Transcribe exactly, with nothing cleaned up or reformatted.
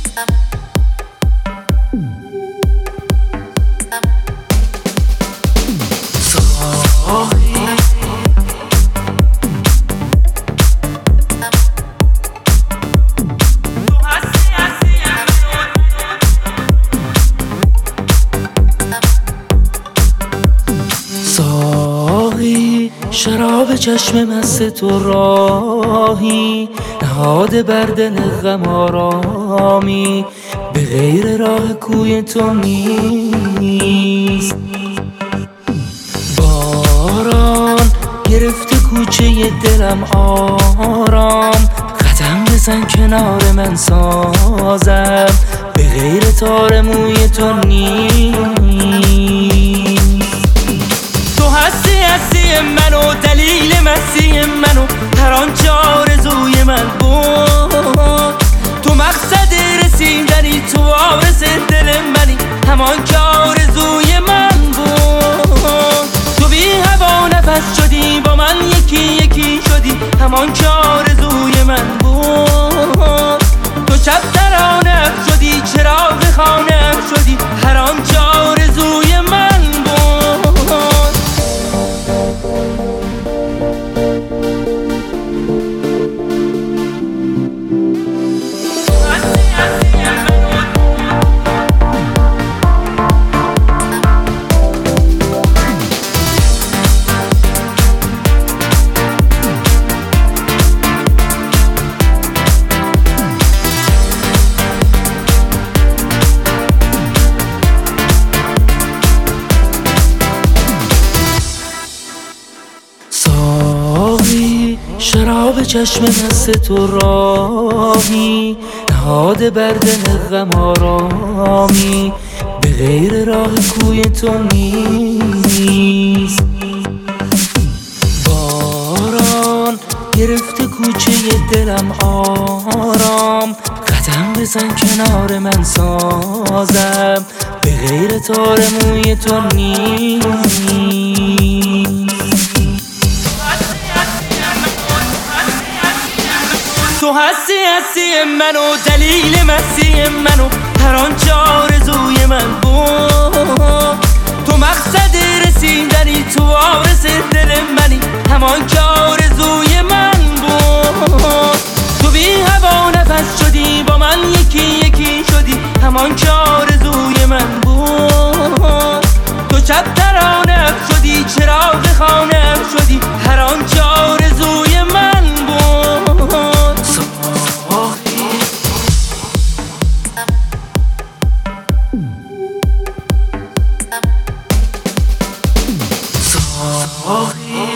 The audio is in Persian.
شراب چشم مست تو راهی نهاده بر دل غم آرامی به غیر راه کوی تو نیست. باران گرفته کوچه دلم آرام قدم بزن کنار من سازم به غیر تار موی تو نیست. تو هستی هستی منو دلیل مستی منو هر آنچه آرزوی من بود. تو مقصد رسیدنی تو وارث دل منی همان که آرزوی من بود. تو بی هوا نفس شدی با من یکی یکی شدی همان که آرزوی من بود. تو شب ترانه شدی چراغ خانه شدی هر آنچه آرزوی من بود. شراب چشم مست تو راهی نهاده بر دل غم آرامی به غیر راه کوی تو نیست. باران گرفته کوچه دلم آرام قدم بزن کنار من سازم به غیر تار موی تو نیست. تو هستی هستی منو دلیل مستی منو هر آنچه آرزوی من بود. تو مقصد رسیدنی تو وارث دل منی همان که آرزوی من بود. تو بی هوا نفس شدی با من یکی یکی شدی همان که آرزوی من بود. تو شب ترانه شدی چراغ خانه شدی هر آنچه آرزوی من بود. صاحی